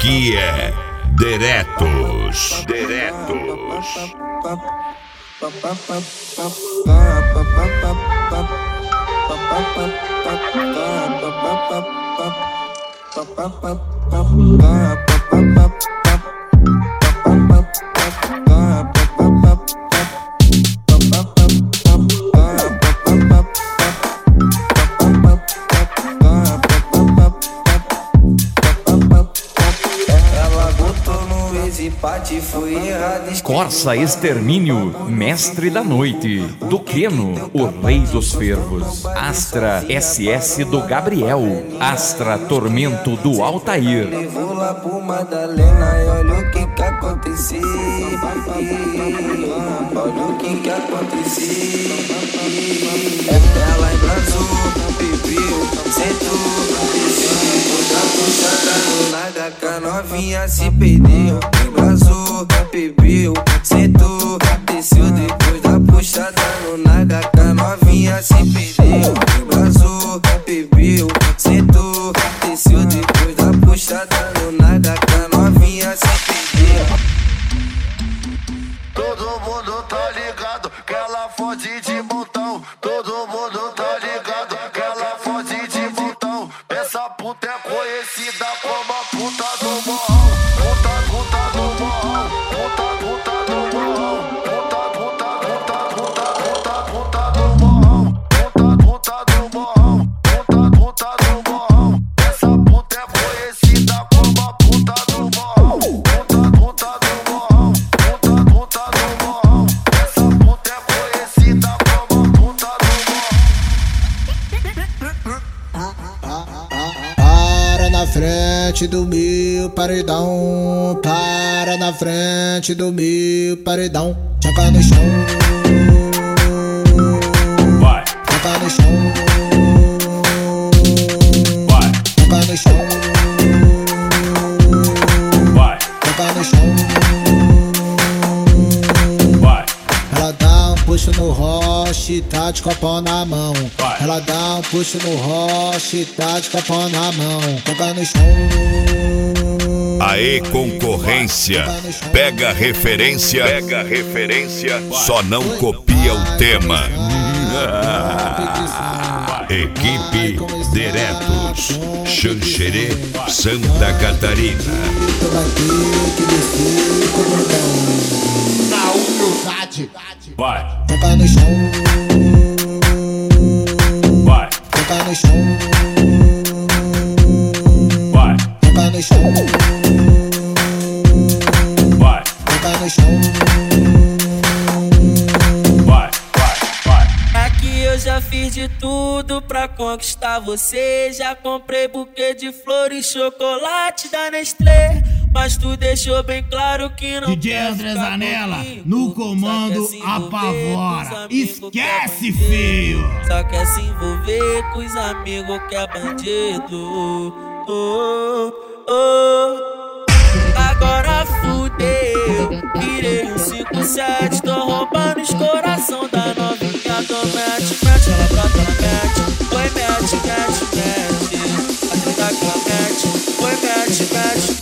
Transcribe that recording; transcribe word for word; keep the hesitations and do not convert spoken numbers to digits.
Aqui é Diretos. Diretos. Corsa Extermínio, mestre da noite. Duqueno, o rei dos fervos. Astra S S do Gabriel. Astra Tormento do Altair. Levou lá pro Madalena e olha o que que aconteceu. Olha o que que aconteceu. Ela embrasou, bebeu, sentou, desceu, outra puxada no H K, novinha se perdeu. Embrasou, bebeu, sentou, desceu, depois da puxada no H K, novinha se perdeu. Embrasou, bebeu, sentou, desceu, depois da puxada no H K, novinha se perdeu. Todo mundo tá ligado que ela fode de montão. Todo mundo tá ligado que ela fode de montão. Essa puta é conhecida como a puta do morrão. Puta, puta do morrão. Puta, puta do morrão. Puta, puta, puta, puta, puta, puta do morrão. Puta, puta do morrão. Puta, puta do morrão. Essa puta é conhecida como a puta do morrão. Puta, puta do morrão. Puta, puta do morrão. Essa puta é conhecida como a puta do morrão. Para na frente do meu paredão, para na frente do meu paredão, joga no chão, Vai, joga no chão, vai, joga no chão, vai, joga no chão. vai. Ela dá um puxo no roche, tá de copão na mão. Vai. Ela dá um puxo no roche, tá de copão na mão. Joga no chão. Aê, concorrência. Pega referência. Pega referência. Só não copia o tema. Equipe Diretos. Xanxerê, Santa Catarina. Tu vai ter que descer com o bordão. Na humildade. Vai, Joga no chão. vai, Joga no chão. vai, Joga no chão. vai, Joga no chão. vai, vai, vai. Aqui eu já fiz de tudo pra conquistar você. Já comprei buquê de flores, chocolate da Nestlé. Mas tu deixou bem claro que não D J quer André ficar Zanella, comigo. no comando, Só quer se envolver apavora. com os amigos que é Esquece, bandido. feio. Só quer se envolver com os amigos que é bandido. Oh, oh. Agora fudeu, virei um cinco sete. Tô roubando os coração da novinha. Tô mete, mete, ela brota, ela mete. Foi mete, mete, mete. A treta que ela mete. Foi mete, mete,